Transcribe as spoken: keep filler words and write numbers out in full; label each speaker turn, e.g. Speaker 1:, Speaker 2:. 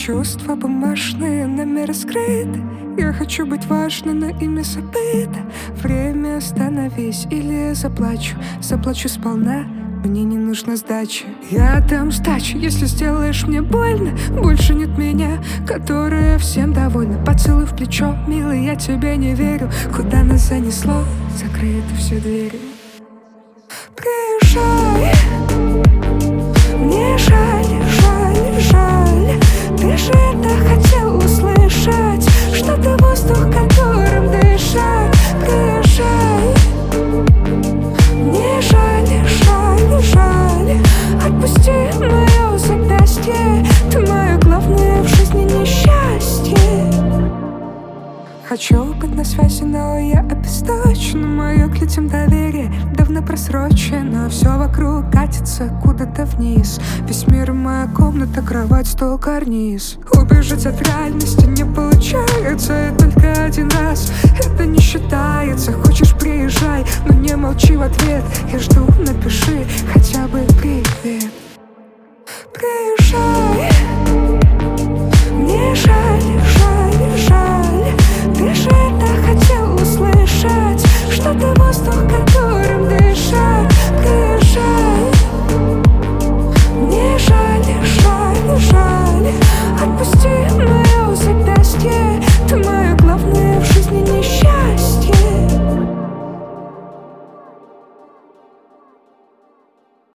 Speaker 1: Чувства бумажные, нами раскрыты. Я хочу быть важной, но ими забыто. Время остановись, или я заплачу. Заплачу сполна, мне не нужно сдачи. Я дам сдачу, если сделаешь мне больно. Больше нет меня, которая всем довольна. Поцелуй в плечо, милый, я тебе не верю. Куда нас занесло, закрыты все двери. Приезжай, мне жаль, жаль, жаль. Ты же это хотел услышать, что ты воздух, которым дышать. Приезжай, мне жаль, жаль, жаль. Отпусти мое запястье, ты мое главное в жизни несчастье. Хочу быть на связи, но я обесточена. Мое к людям доверие давно просрочено. Все вокруг катится куда-то вниз. Весь мир моя комната, кровать, стол, карниз. Убежать от реальности не получается. И только один раз это не считается. Хочешь, приезжай, но не молчи в ответ. Я жду, напиши хотя бы привет.